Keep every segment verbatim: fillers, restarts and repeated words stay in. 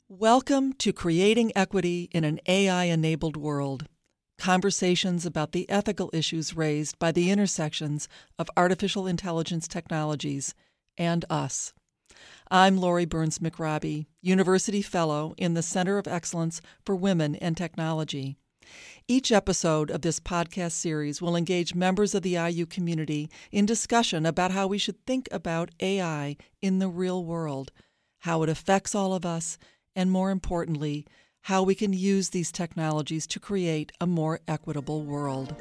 Welcome to Creating Equity in an A I-Enabled World. Conversations about the ethical issues raised by the intersections of artificial intelligence technologies and us. I'm Lori Burns McRobbie, University Fellow in the Center of Excellence for Women and Technology. Each episode of this podcast series will engage members of the I U community in discussion about how we should think about A I in the real world, how it affects all of us, and more importantly, how we can use these technologies to create a more equitable world.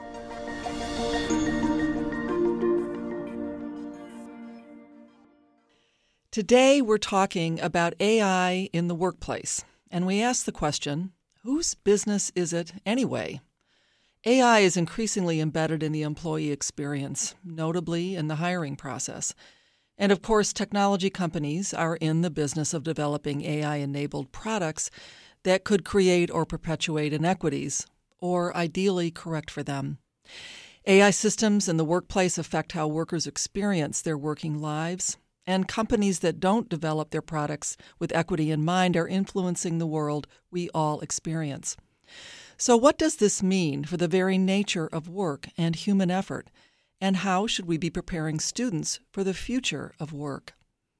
Today, we're talking about A I in the workplace, and we ask the question, whose business is it anyway? A I is increasingly embedded in the employee experience, notably in the hiring process. And of course, technology companies are in the business of developing A I-enabled products that could create or perpetuate inequities, or ideally correct for them. A I systems in the workplace affect how workers experience their working lives, and companies that don't develop their products with equity in mind are influencing the world we all experience. So what does this mean for the very nature of work and human effort? And how should we be preparing students for the future of work?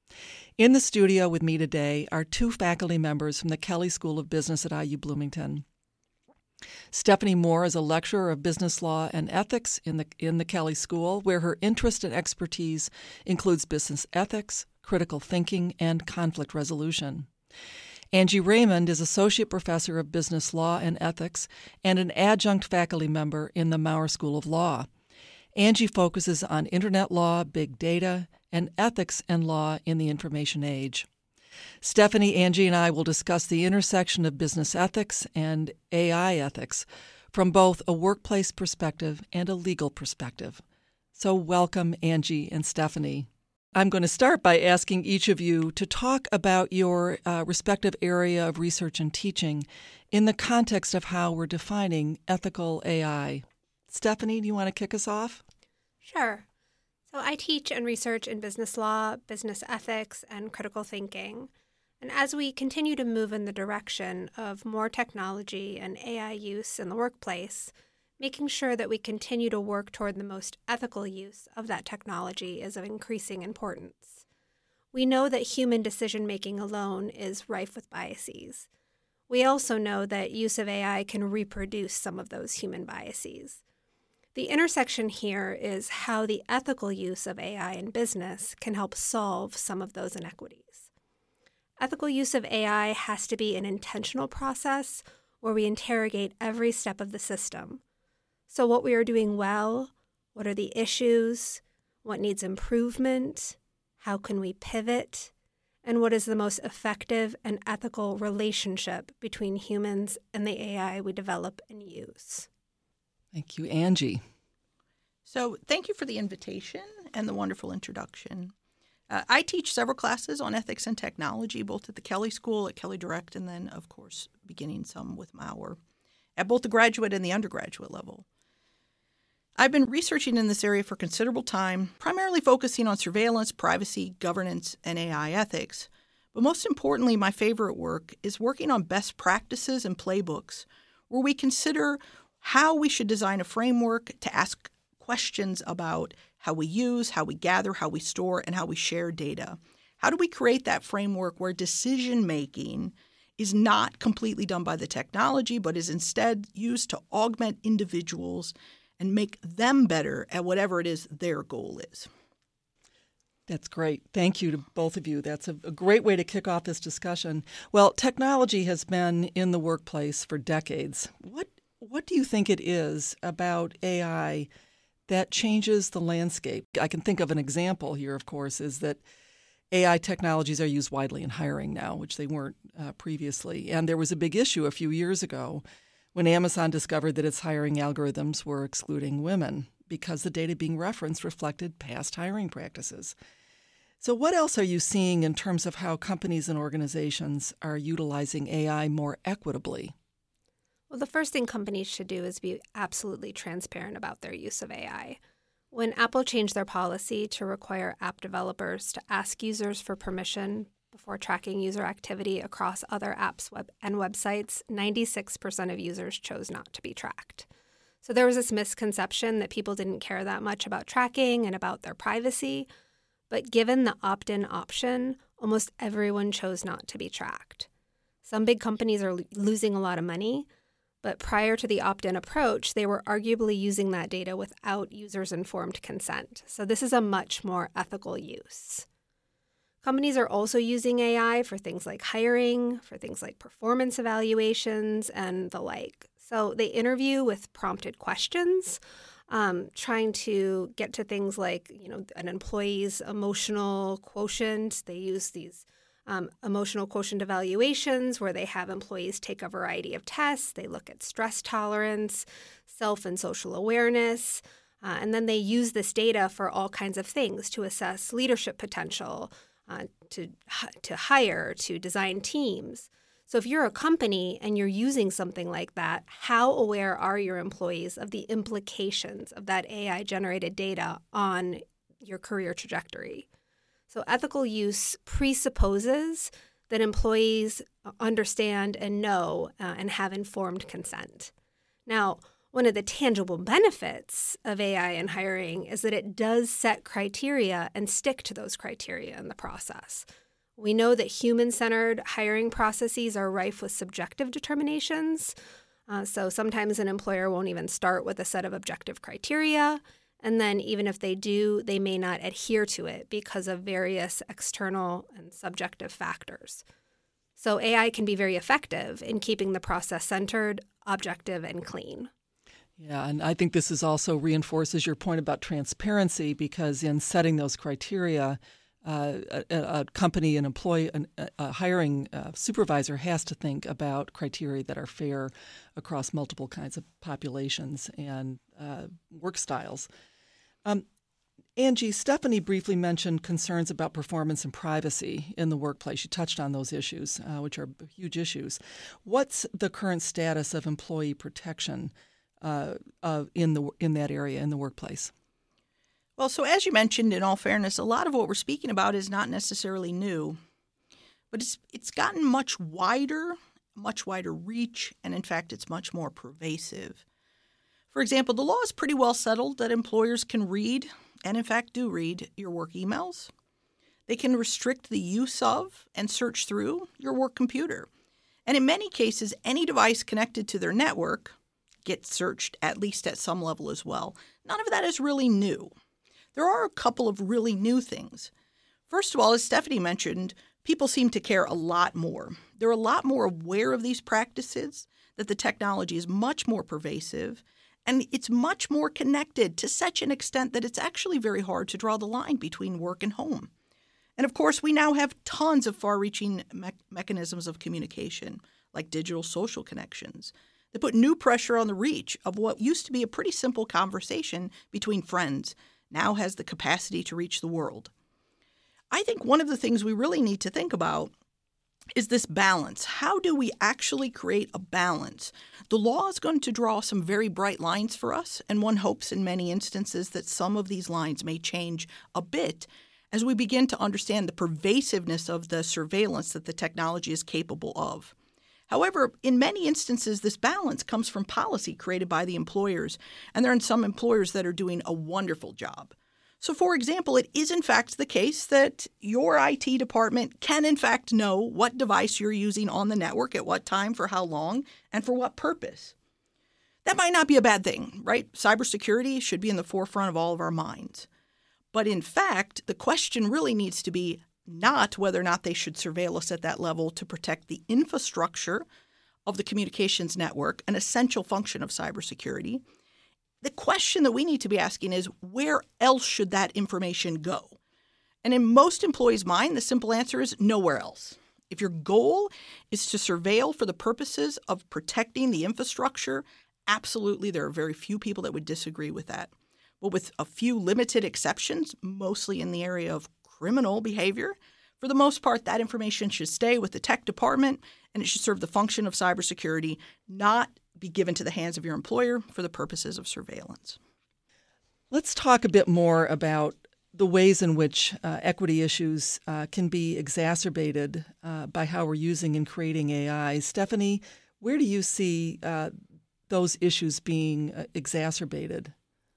In the studio with me today are two faculty members from the Kelley School of Business at I U Bloomington. Stephanie Moore is a lecturer of business law and ethics in the, in the Kelley School, where her interest and expertise includes business ethics, critical thinking, and conflict resolution. Angie Raymond is Associate Professor of Business Law and Ethics and an adjunct faculty member in the Maurer School of Law. Angie focuses on internet law, big data, and ethics and law in the information age. Stephanie, Angie, and I will discuss the intersection of business ethics and A I ethics from both a workplace perspective and a legal perspective. So welcome, Angie and Stephanie. I'm going to start by asking each of you to talk about your uh, respective area of research and teaching in the context of how we're defining ethical A I. Stephanie, do you want to kick us off? Sure. So I teach and research in business law, business ethics, and critical thinking. And as we continue to move in the direction of more technology and A I use in the workplace, making sure that we continue to work toward the most ethical use of that technology is of increasing importance. We know that human decision-making alone is rife with biases. We also know that use of A I can reproduce some of those human biases. The intersection here is how the ethical use of A I in business can help solve some of those inequities. Ethical use of A I has to be an intentional process where we interrogate every step of the system. So what we are doing well, what are the issues, what needs improvement, how can we pivot, and what is the most effective and ethical relationship between humans and the A I we develop and use. Thank you, Angie. So thank you for the invitation and the wonderful introduction. Uh, I teach several classes on ethics and technology, both at the Kelley School, at Kelley Direct, and then, of course, beginning some with Maurer, at both the graduate and the undergraduate level. I've been researching in this area for considerable time, primarily focusing on surveillance, privacy, governance, and A I ethics. But most importantly, my favorite work is working on best practices and playbooks, where we consider how we should design a framework to ask questions about how we use, how we gather, how we store, and how we share data. How do we create that framework where decision-making is not completely done by the technology, but is instead used to augment individuals and make them better at whatever it is their goal is? That's great. Thank you to both of you. That's a, a great way to kick off this discussion. Well, technology has been in the workplace for decades. What What do you think it is about A I that changes the landscape? I can think of an example here, of course, is that A I technologies are used widely in hiring now, which they weren't uh, previously. And there was a big issue a few years ago when Amazon discovered that its hiring algorithms were excluding women because the data being referenced reflected past hiring practices. So what else are you seeing in terms of how companies and organizations are utilizing A I more equitably? Well, the first thing companies should do is be absolutely transparent about their use of A I. When Apple changed their policy to require app developers to ask users for permission before tracking user activity across other apps web- and websites, ninety-six percent of users chose not to be tracked. So there was this misconception that people didn't care that much about tracking and about their privacy. But given the opt-in option, almost everyone chose not to be tracked. Some big companies are lo- losing a lot of money, but prior to the opt-in approach, they were arguably using that data without users' informed consent. So this is a much more ethical use. Companies are also using A I for things like hiring, for things like performance evaluations, and the like. So they interview with prompted questions, um, trying to get to things like, you know, an employee's emotional quotient. They use these um, emotional quotient evaluations where they have employees take a variety of tests. They look at stress tolerance, self and social awareness, uh, and then they use this data for all kinds of things to assess leadership potential, uh, to to hire, to design teams. So if you're a company and you're using something like that, how aware are your employees of the implications of that A I-generated data on your career trajectory? So ethical use presupposes that employees understand and know uh, and have informed consent. Now, one of the tangible benefits of A I in hiring is that it does set criteria and stick to those criteria in the process. We know that human-centered hiring processes are rife with subjective determinations. Uh, so sometimes an employer won't even start with a set of objective criteria. And then even if they do, they may not adhere to it because of various external and subjective factors. So A I can be very effective in keeping the process centered, objective, and clean. Yeah, and I think this is also reinforces your point about transparency, because in setting those criteria, Uh, a, a company, an employee, an, a hiring uh, supervisor has to think about criteria that are fair across multiple kinds of populations and uh, work styles. Um, Angie, Stephanie briefly mentioned concerns about performance and privacy in the workplace. You touched on those issues, uh, which are huge issues. What's the current status of employee protection uh, uh, in the in that area in the workplace? Well, so as you mentioned, in all fairness, a lot of what we're speaking about is not necessarily new, but it's it's gotten much wider, much wider reach, and in fact, it's much more pervasive. For example, the law is pretty well settled that employers can read, and in fact do read, your work emails. They can restrict the use of and search through your work computer. And in many cases, any device connected to their network gets searched, at least at some level as well. None of that is really new. There are a couple of really new things. First of all, as Stephanie mentioned, people seem to care a lot more. They're a lot more aware of these practices, that the technology is much more pervasive, and it's much more connected to such an extent that it's actually very hard to draw the line between work and home. And of course, we now have tons of far-reaching me- mechanisms of communication, like digital social connections, that put new pressure on the reach of what used to be a pretty simple conversation between friends, now has the capacity to reach the world. I think one of the things we really need to think about is this balance. How do we actually create a balance? The law is going to draw some very bright lines for us, and one hopes in many instances that some of these lines may change a bit as we begin to understand the pervasiveness of the surveillance that the technology is capable of. However, in many instances, this balance comes from policy created by the employers, and there are some employers that are doing a wonderful job. So, for example, it is in fact the case that your I T department can in fact know what device you're using on the network, at what time, for how long, and for what purpose. That might not be a bad thing, right? Cybersecurity should be in the forefront of all of our minds. But in fact, the question really needs to be not whether or not they should surveil us at that level to protect the infrastructure of the communications network, an essential function of cybersecurity. The question that we need to be asking is, where else should that information go? And in most employees' mind, the simple answer is nowhere else. If your goal is to surveil for the purposes of protecting the infrastructure, absolutely, there are very few people that would disagree with that. But with a few limited exceptions, mostly in the area of criminal behavior, for the most part, that information should stay with the tech department, and it should serve the function of cybersecurity, not be given to the hands of your employer for the purposes of surveillance. Let's talk a bit more about the ways in which uh, equity issues uh, can be exacerbated uh, by how we're using and creating A I. Stephanie, where do you see uh, those issues being uh, exacerbated?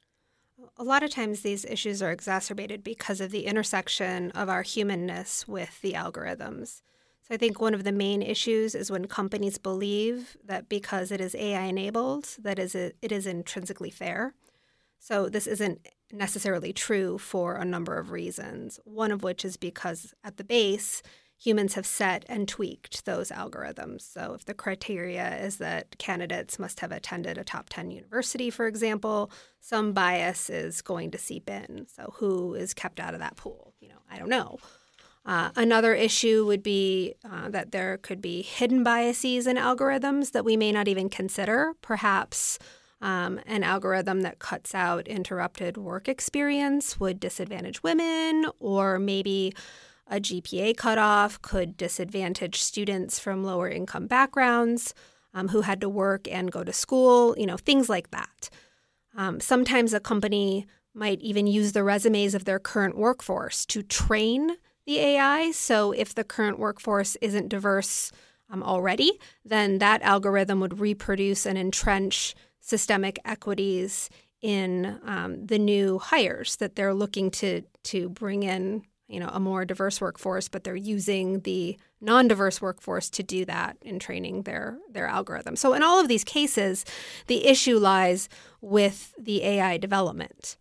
A lot of times these issues are exacerbated because of the intersection of our humanness with the algorithms. So I think one of the main issues is when companies believe that because it is A I-enabled, that is a, it is intrinsically fair. So this isn't necessarily true for a number of reasons, one of which is because at the base, humans have set and tweaked those algorithms. So if the criteria is that candidates must have attended a top ten university, for example, some bias is going to seep in. So who is kept out of that pool? You know, I don't know. Uh, another issue would be uh, that there could be hidden biases in algorithms that we may not even consider. Perhaps um, an algorithm that cuts out interrupted work experience would disadvantage women, or maybe a G P A cutoff could disadvantage students from lower income backgrounds um, who had to work and go to school, you know, things like that. Um, sometimes a company might even use the resumes of their current workforce to train the A I. So if the current workforce isn't diverse um, already, then that algorithm would reproduce and entrench systemic equities in um, the new hires that they're looking to to bring in, you know, a more diverse workforce, but they're using the non-diverse workforce to do that in training their their algorithm. So in all of these cases, the issue lies with the A I development.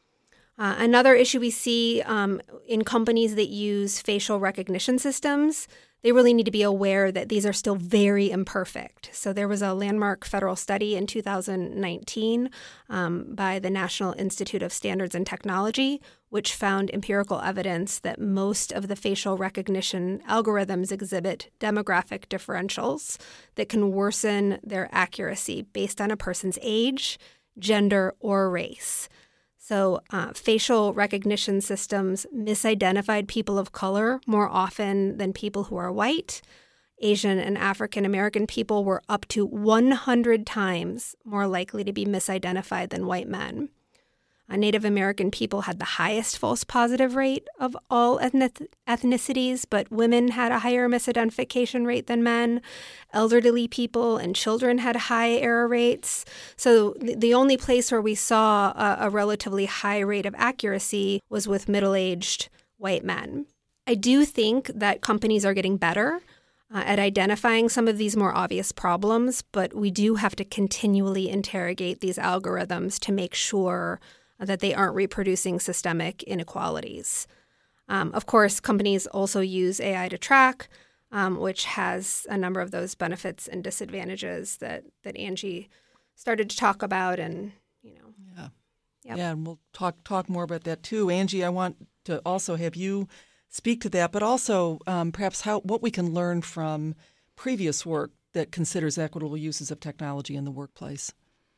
Uh, another issue we see um, in companies that use facial recognition systems, they really need to be aware that these are still very imperfect. So there was a landmark federal study in two thousand nineteen um, by the National Institute of Standards and Technology, which found empirical evidence that most of the facial recognition algorithms exhibit demographic differentials that can worsen their accuracy based on a person's age, gender, or race. So uh, facial recognition systems misidentified people of color more often than people who are white. Asian and African American people were up to one hundred times more likely to be misidentified than white men. Uh, Native American people had the highest false positive rate of all ethnic- ethnicities, but women had a higher misidentification rate than men. Elderly people and children had high error rates. So th- the only place where we saw a, a relatively high rate of accuracy was with middle-aged white men. I do think that companies are getting better uh, at identifying some of these more obvious problems, but we do have to continually interrogate these algorithms to make sure that they aren't reproducing systemic inequalities. Um, of course, companies also use A I to track, um, which has a number of those benefits and disadvantages that, that Angie started to talk about. And, you know, yeah, yep. yeah, and we'll talk talk more about that too. Angie, I want to also have you speak to that, but also um, perhaps how what we can learn from previous work that considers equitable uses of technology in the workplace.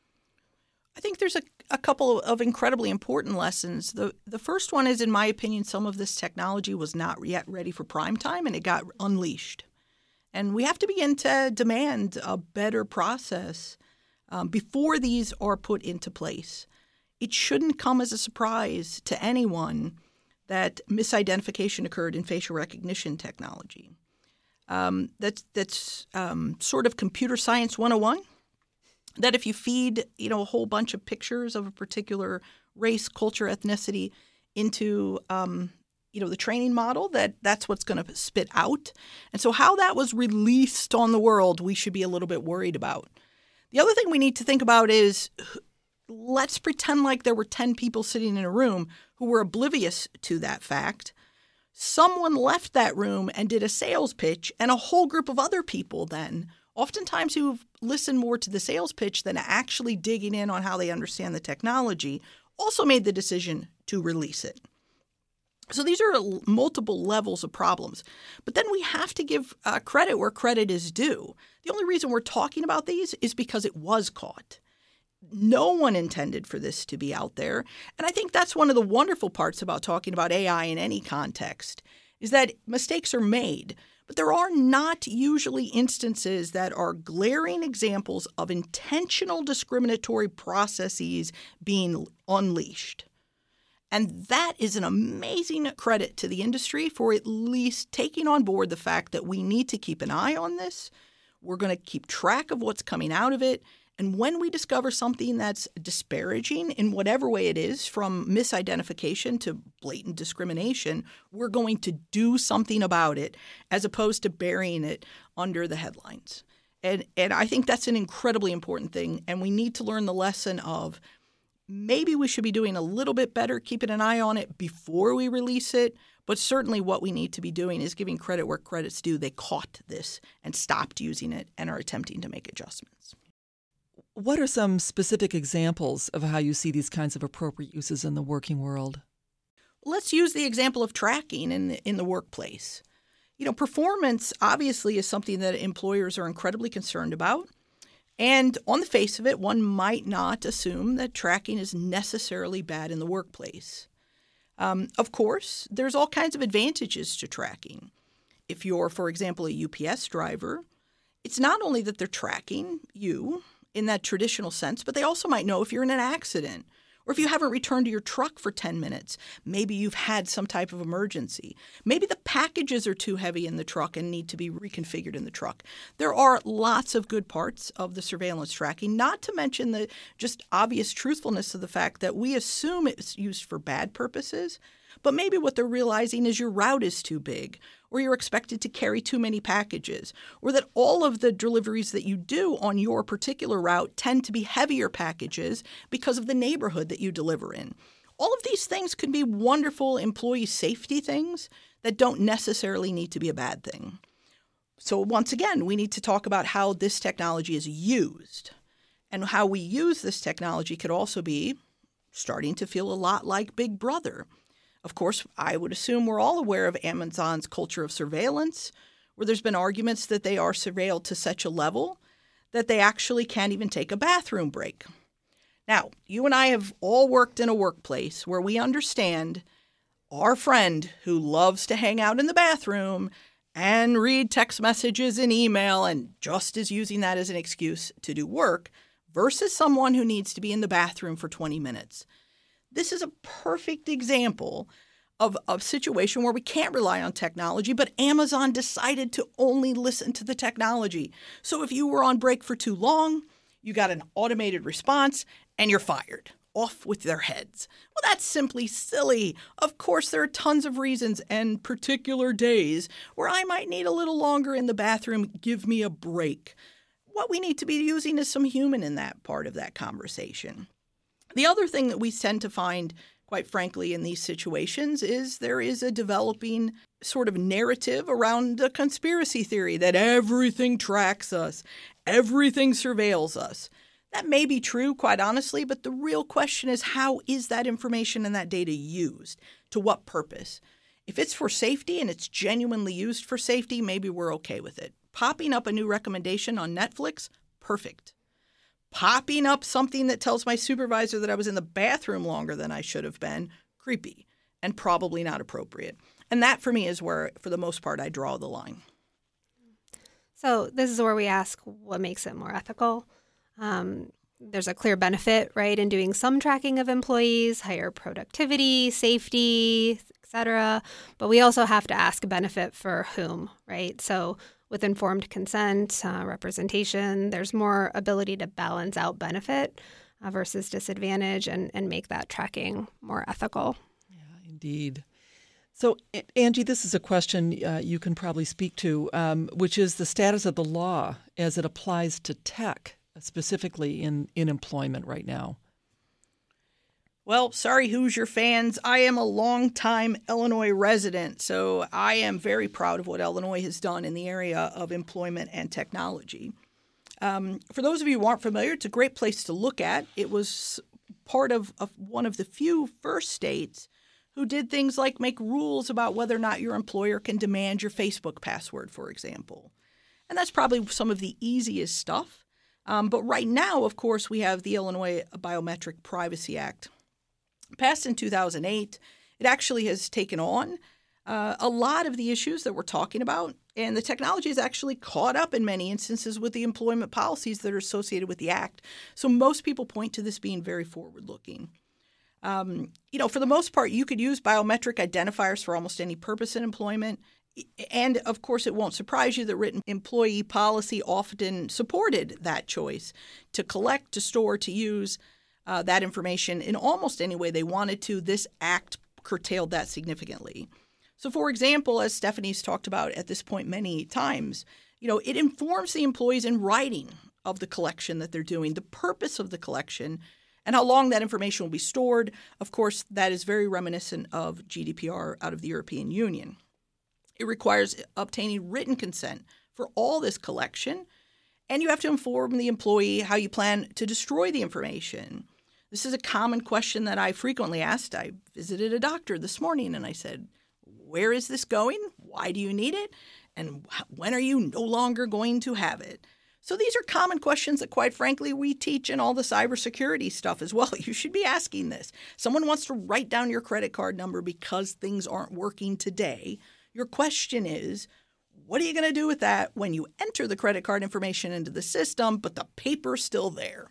I think there's a, a couple of incredibly important lessons. The the first one is, in my opinion, some of this technology was not yet ready for prime time and it got unleashed. And we have to begin to demand a better process um, before these are put into place. It shouldn't come as a surprise to anyone that misidentification occurred in facial recognition technology. Um, that's that's um, sort of computer science one oh one. That if you feed, you know, a whole bunch of pictures of a particular race, culture, ethnicity into, um, you know, the training model, that that's what's going to spit out. And so how that was released on the world, we should be a little bit worried about. The other thing we need to think about is, let's pretend like there were ten people sitting in a room who were oblivious to that fact. Someone left that room and did a sales pitch, and a whole group of other people then, oftentimes who've listened more to the sales pitch than actually digging in on how they understand the technology, also made the decision to release it. So these are multiple levels of problems. But then we have to give uh, credit where credit is due. The only reason we're talking about these is because it was caught. No one intended for this to be out there. And I think that's one of the wonderful parts about talking about A I in any context, is that mistakes are made. But there are not usually instances that are glaring examples of intentional discriminatory processes being unleashed. And that is an amazing credit to the industry for at least taking on board the fact that we need to keep an eye on this. We're going to keep track of what's coming out of it. And when we discover something that's disparaging in whatever way it is, from misidentification to blatant discrimination, we're going to do something about it as opposed to burying it under the headlines. And, and I think that's an incredibly important thing. And we need to learn the lesson of maybe we should be doing a little bit better, keeping an eye on it before we release it. But certainly what we need to be doing is giving credit where credit's due. They caught this and stopped using it and are attempting to make adjustments. What are some specific examples of how you see these kinds of appropriate uses in the working world? Let's use the example of tracking in the, in the workplace. You know, performance obviously is something that employers are incredibly concerned about. And on the face of it, one might not assume that tracking is necessarily bad in the workplace. Um, of course, there's all kinds of advantages to tracking. If you're, for example, a U P S driver, it's not only that they're tracking you in that traditional sense, but they also might know if you're in an accident or if you haven't returned to your truck for ten minutes. Maybe you've had some type of emergency. Maybe the packages are too heavy in the truck and need to be reconfigured in the truck. There are lots of good parts of the surveillance tracking, not to mention the just obvious truthfulness of the fact that we assume it's used for bad purposes, but maybe what they're realizing is your route is too big, or you're expected to carry too many packages, or that all of the deliveries that you do on your particular route tend to be heavier packages because of the neighborhood that you deliver in. All of these things could be wonderful employee safety things that don't necessarily need to be a bad thing. So once again, we need to talk about how this technology is used. And how we use this technology could also be starting to feel a lot like Big Brother. Of course, I would assume we're all aware of Amazon's culture of surveillance, where there's been arguments that they are surveilled to such a level that they actually can't even take a bathroom break. Now, you and I have all worked in a workplace where we understand our friend who loves to hang out in the bathroom and read text messages and email and just is using that as an excuse to do work versus someone who needs to be in the bathroom for twenty minutes. This is a perfect example of a situation where we can't rely on technology, but Amazon decided to only listen to the technology. So if you were on break for too long, you got an automated response, and you're fired. Off with their heads. Well, that's simply silly. Of course, there are tons of reasons and particular days where I might need a little longer in the bathroom. Give me a break. What we need to be using is some human in that part of that conversation. The other thing that we tend to find, quite frankly, in these situations is there is a developing sort of narrative around a conspiracy theory that everything tracks us, everything surveils us. That may be true, quite honestly, but the real question is how is that information and that data used? To what purpose? If it's for safety and it's genuinely used for safety, maybe we're okay with it. Popping up a new recommendation on Netflix, perfect. Popping up something that tells my supervisor that I was in the bathroom longer than I should have been, creepy and probably not appropriate. And that for me is where, for the most part, I draw the line. So this is where we ask what makes it more ethical. Um, there's a clear benefit, right, in doing some tracking of employees, higher productivity, safety, et cetera. But we also have to ask benefit for whom, right? So with informed consent, uh, representation, there's more ability to balance out benefit uh, versus disadvantage and, and make that tracking more ethical. Yeah, indeed. So, Angie, this is a question uh, you can probably speak to, um, which is the status of the law as it applies to tech, specifically in, in employment right now. Well, sorry, Hoosier fans. I am a longtime Illinois resident, so I am very proud of what Illinois has done in the area of employment and technology. Um, for those of you who aren't familiar, it's a great place to look at. It was part of, of one of the few first states who did things like make rules about whether or not your employer can demand your Facebook password, for example. And that's probably some of the easiest stuff. Um, but right now, of course, we have the Illinois Biometric Privacy Act. Passed in two thousand eight, it actually has taken on uh, a lot of the issues that we're talking about, and the technology is actually caught up in many instances with the employment policies that are associated with the act. So most people point to this being very forward-looking. Um, you know, for the most part, you could use biometric identifiers for almost any purpose in employment. And, of course, it won't surprise you that written employee policy often supported that choice to collect, to store, to use uh, that information in almost any way they wanted to. This act curtailed that significantly. So, for example, as Stephanie's talked about at this point many times, you know, it informs the employees in writing of the collection that they're doing, the purpose of the collection, and how long that information will be stored. Of course, that is very reminiscent of G D P R out of the European Union. It requires obtaining written consent for all this collection, and you have to inform the employee how you plan to destroy the information. This is a common question that I frequently asked. I visited a doctor this morning, and I said, where is this going? Why do you need it? And when are you no longer going to have it? So these are common questions that, quite frankly, we teach in all the cybersecurity stuff as well. You should be asking this. Someone wants to write down your credit card number because things aren't working today. Your question is, what are you going to do with that when you enter the credit card information into the system, but the paper's still there?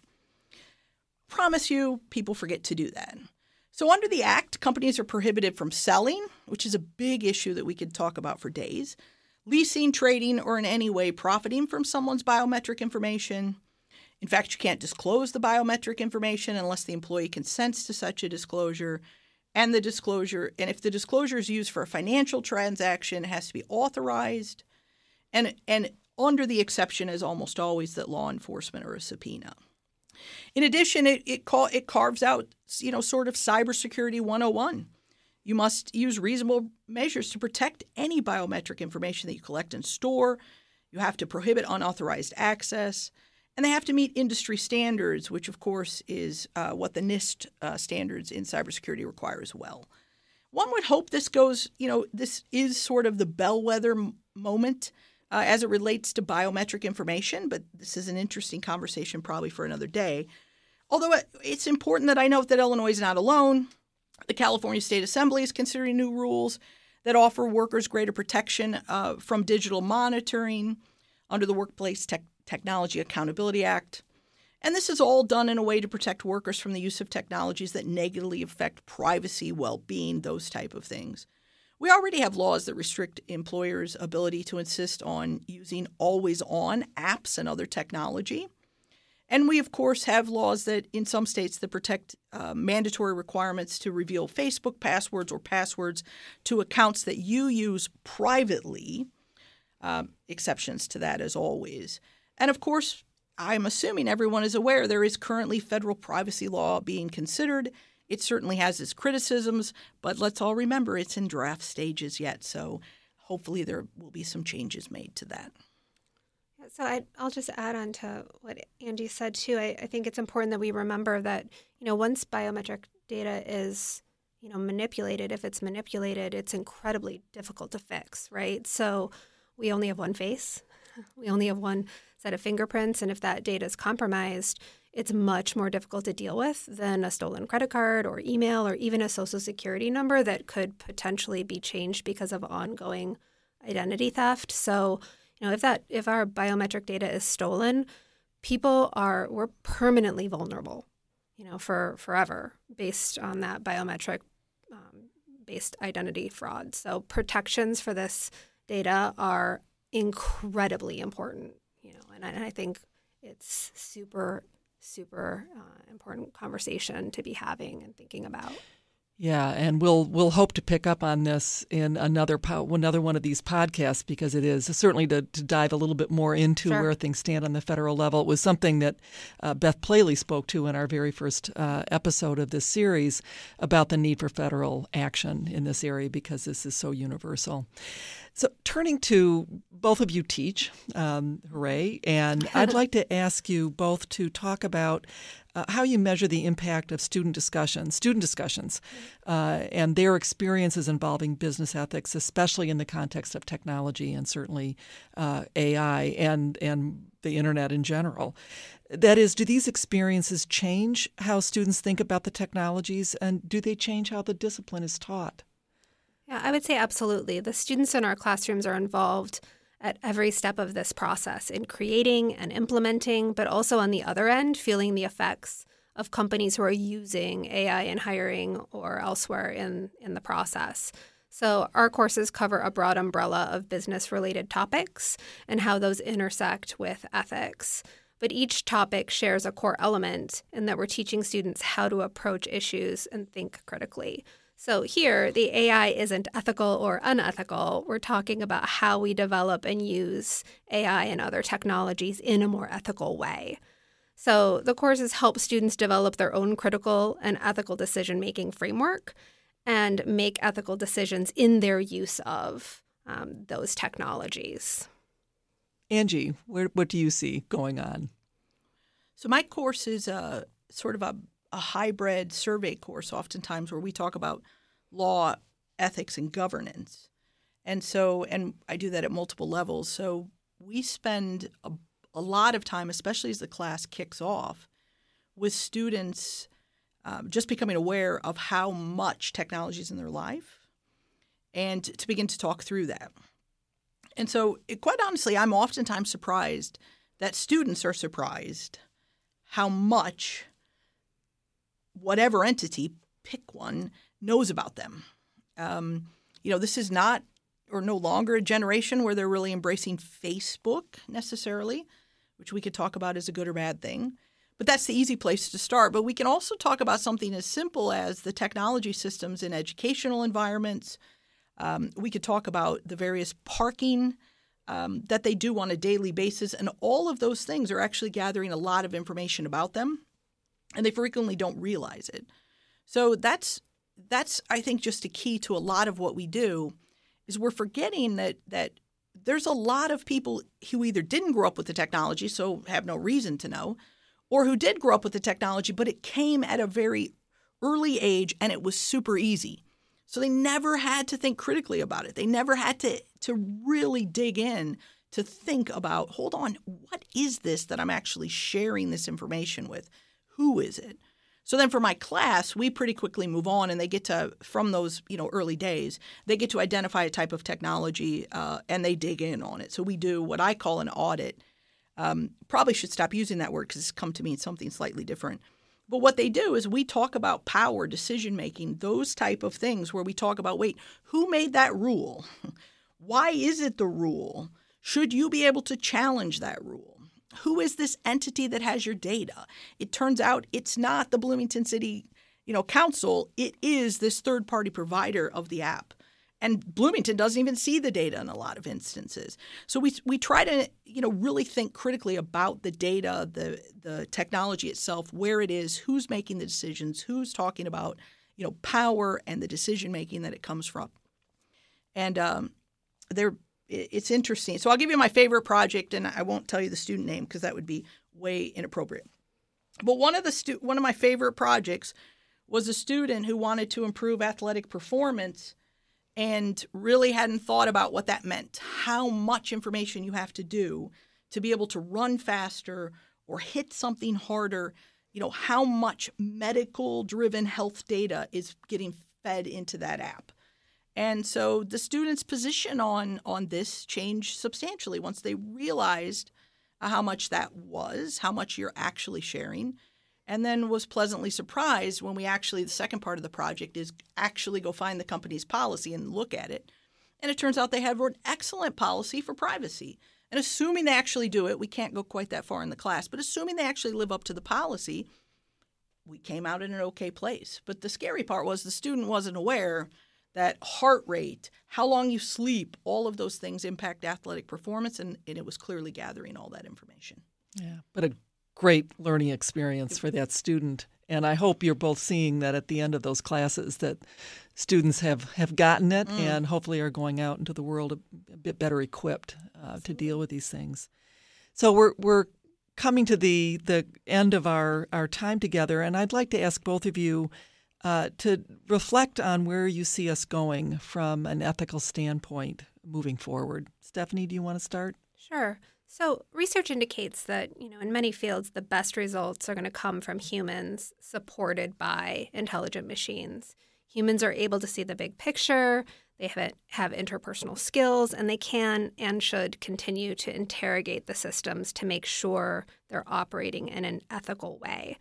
Promise you, people forget to do that. So under the Act, companies are prohibited from selling, which is a big issue that we could talk about for days, leasing, trading, or in any way profiting from someone's biometric information. In fact, you can't disclose the biometric information unless the employee consents to such a disclosure. And the disclosure, and if the disclosure is used for a financial transaction, it has to be authorized. And, and under the exception is almost always that law enforcement or a subpoena. In addition, it it, call, it carves out, you know, sort of cybersecurity one oh one. You must use reasonable measures to protect any biometric information that you collect and store. You have to prohibit unauthorized access. And they have to meet industry standards, which, of course, is uh, what the NIST uh, standards in cybersecurity require as well. One would hope this goes, you know, this is sort of the bellwether m- moment uh, as it relates to biometric information, but this is an interesting conversation probably for another day. Although it's important that I note that Illinois is not alone. The California State Assembly is considering new rules that offer workers greater protection uh, from digital monitoring under the Workplace Tech Technology Accountability Act. And this is all done in a way to protect workers from the use of technologies that negatively affect privacy, well-being, those type of things. We already have laws that restrict employers' ability to insist on using always-on apps and other technology. And we, of course, have laws that in some states that protect uh, mandatory requirements to reveal Facebook passwords or passwords to accounts that you use privately, um, exceptions to that as always. And, of course, I'm assuming everyone is aware there is currently federal privacy law being considered. It certainly has its criticisms, but let's all remember it's in draft stages yet, so hopefully there will be some changes made to that. So I, I'll just add on to what Angie said, too. I, I think it's important that we remember that, you know, once biometric data is, you know, manipulated, if it's manipulated, it's incredibly difficult to fix, right? So we only have one face. We only have one set of fingerprints. And if that data is compromised, it's much more difficult to deal with than a stolen credit card or email or even a social security number that could potentially be changed because of ongoing identity theft. So, you know, if that if our biometric data is stolen, people are we're permanently vulnerable, you know, for forever based on that biometric um, based identity fraud. So protections for this data are incredibly important, you know, and I, and I think it's super, super uh, important conversation to be having and thinking about. Yeah, and we'll we'll hope to pick up on this in another po- another one of these podcasts because it is certainly to, to dive a little bit more into Sure. where things stand on the federal level. It was something that uh, Beth Plailey spoke to in our very first uh, episode of this series about the need for federal action in this area because this is so universal. So turning to both of you teach, um, hooray, and I'd like to ask you both to talk about uh, how you measure the impact of student discussions, student discussions, uh, and their experiences involving business ethics, especially in the context of technology and certainly uh, A I and and the internet in general. That is, do these experiences change how students think about the technologies, and do they change how the discipline is taught? Yeah, I would say absolutely. The students in our classrooms are involved at every step of this process in creating and implementing, but also on the other end, feeling the effects of companies who are using A I in hiring or elsewhere in, in the process. So our courses cover a broad umbrella of business-related topics and how those intersect with ethics. But each topic shares a core element in that we're teaching students how to approach issues and think critically. So here, the A I isn't ethical or unethical. We're talking about how we develop and use A I and other technologies in a more ethical way. So the courses help students develop their own critical and ethical decision-making framework and make ethical decisions in their use of um, those technologies. Angie, where, what do you see going on? So my course is a sort of a, a hybrid survey course, oftentimes, where we talk about law, ethics, and governance. And so, and I do that at multiple levels. So we spend a, a lot of time, especially as the class kicks off, with students um, just becoming aware of how much technology is in their life and to begin to talk through that. And so, it, quite honestly, I'm oftentimes surprised that students are surprised how much whatever entity, pick one, knows about them. Um, you know, this is not or no longer a generation where they're really embracing Facebook necessarily, which we could talk about as a good or bad thing. But that's the easy place to start. But we can also talk about something as simple as the technology systems in educational environments. Um, we could talk about the various parking um, that they do on a daily basis. And all of those things are actually gathering a lot of information about them, and they frequently don't realize it. So that's, that's I think, just a key to a lot of what we do is we're forgetting that that there's a lot of people who either didn't grow up with the technology, so have no reason to know, or who did grow up with the technology, but it came at a very early age and it was super easy. So they never had to think critically about it. They never had to, to really dig in to think about, hold on, what is this that I'm actually sharing this information with? Who is it? So then for my class, we pretty quickly move on, and they get to, from those you know early days, they get to identify a type of technology uh, and they dig in on it. So we do what I call an audit. Um, probably should stop using that word because it's come to mean something slightly different. But what they do is we talk about power, decision-making, those type of things where we talk about, wait, who made that rule? Why is it the rule? Should you be able to challenge that rule? Who is this entity that has your data? It turns out it's not the Bloomington City, you know, Council. It is this third-party provider of the app. And Bloomington doesn't even see the data in a lot of instances. So we we try to, you know, really think critically about the data, the the technology itself, where it is, who's making the decisions, who's talking about, you know, power and the decision making that it comes from. And um, they're it's interesting. So I'll give you my favorite project, and I won't tell you the student name because that would be way inappropriate. But one of the stu- one of my favorite projects was a student who wanted to improve athletic performance and really hadn't thought about what that meant, how much information you have to do to be able to run faster or hit something harder, you know, how much medical-driven health data is getting fed into that app. And so the students' position on, on this changed substantially once they realized how much that was, how much you're actually sharing, and then was pleasantly surprised when we actually, the second part of the project is actually go find the company's policy and look at it. And it turns out they have an excellent policy for privacy. And assuming they actually do it, we can't go quite that far in the class, but assuming they actually live up to the policy, we came out in an okay place. But the scary part was the student wasn't aware that heart rate, how long you sleep, all of those things impact athletic performance, and, and it was clearly gathering all that information. Yeah, but a great learning experience for that student. And I hope you're both seeing that at the end of those classes that students have, have gotten it mm. and hopefully are going out into the world a, a bit better equipped uh, to deal with these things. So we're we're coming to the, the end of our, our time together, and I'd like to ask both of you uh, to reflect on where you see us going from an ethical standpoint moving forward. Stephanie, do you want to start? Sure. So research indicates that, you know, in many fields, the best results are going to come from humans supported by intelligent machines. Humans are able to see the big picture, they have, have interpersonal skills, and they can and should continue to interrogate the systems to make sure they're operating in an ethical way.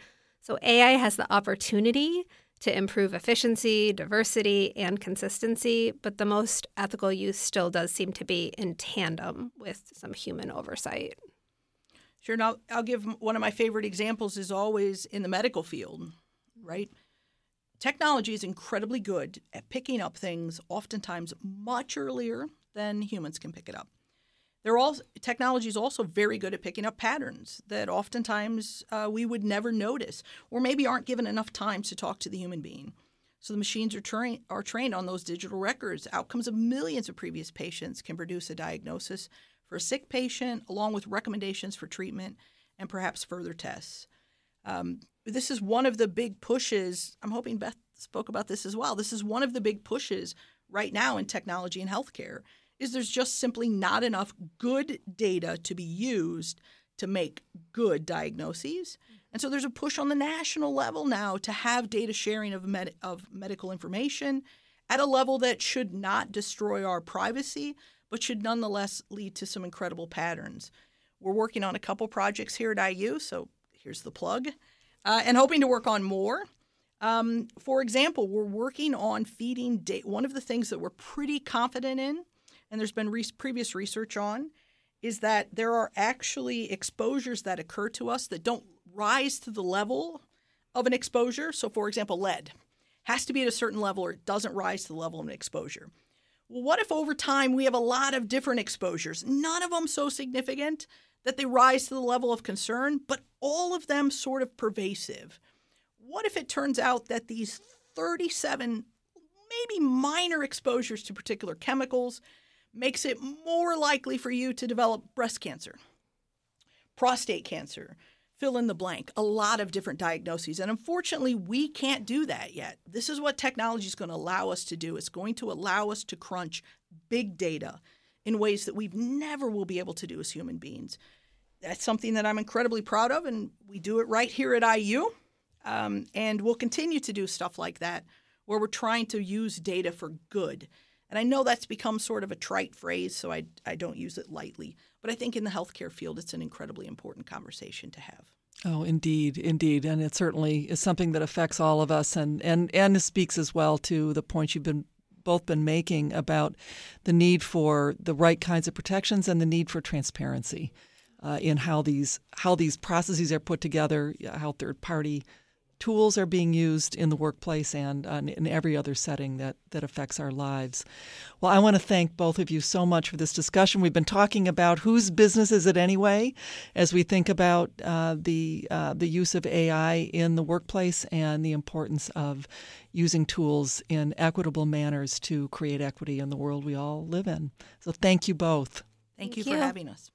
So A I has the opportunity to improve efficiency, diversity, and consistency, but the most ethical use still does seem to be in tandem with some human oversight. Sure. And I'll, I'll give one of my favorite examples is always in the medical field, right? Technology is incredibly good at picking up things oftentimes much earlier than humans can pick it up. They're all, technology is also very good at picking up patterns that oftentimes uh, we would never notice or maybe aren't given enough time to talk to the human being. So the machines are, tra- are trained on those digital records. Outcomes of millions of previous patients can produce a diagnosis for a sick patient, along with recommendations for treatment and perhaps further tests. Um, this is one of the big pushes. I'm hoping Beth spoke about this as well. This is one of the big pushes right now in technology and healthcare, is there's just simply not enough good data to be used to make good diagnoses. And so there's a push on the national level now to have data sharing of, med- of medical information at a level that should not destroy our privacy, but should nonetheless lead to some incredible patterns. We're working on a couple projects here at I U, so here's the plug, uh, and hoping to work on more. Um, for example, we're working on feeding data. One of the things that we're pretty confident in, and there's been re- previous research on, is that there are actually exposures that occur to us that don't rise to the level of an exposure. So, for example, lead has to be at a certain level or it doesn't rise to the level of an exposure. Well, what if over time we have a lot of different exposures, none of them so significant that they rise to the level of concern, but all of them sort of pervasive? What if it turns out that these thirty-seven maybe minor exposures to particular chemicals makes it more likely for you to develop breast cancer, prostate cancer, fill in the blank, a lot of different diagnoses. And unfortunately, we can't do that yet. This is what technology is going to allow us to do. It's going to allow us to crunch big data in ways that we never will be able to do as human beings. That's something that I'm incredibly proud of, and we do it right here at I U. Um, and we'll continue to do stuff like that where we're trying to use data for good. And I know that's become sort of a trite phrase, so I, I don't use it lightly. But I think in the healthcare field, it's an incredibly important conversation to have. Oh, indeed, indeed. And it certainly is something that affects all of us and, and, and speaks as well to the points you've been both been making about the need for the right kinds of protections and the need for transparency uh, in how these how these processes are put together, how third-party tools are being used in the workplace and uh, in every other setting that, that affects our lives. Well, I want to thank both of you so much for this discussion. We've been talking about whose business is it anyway, as we think about uh, the uh, the use of A I in the workplace and the importance of using tools in equitable manners to create equity in the world we all live in. So thank you both. Thank, Thank you, you for having us.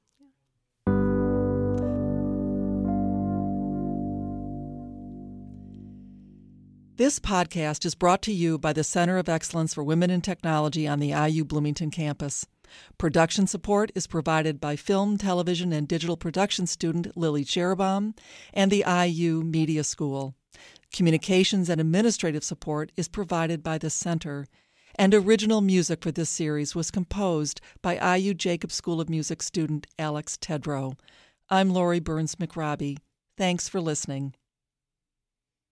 This podcast is brought to you by the Center of Excellence for Women in Technology on the I U Bloomington campus. Production support is provided by film, television, and digital production student Lily Cherubim and the I U Media School. Communications and administrative support is provided by the Center, and original music for this series was composed by I U Jacobs School of Music student Alex Tedrow. I'm Lori Burns McRobbie. Thanks for listening.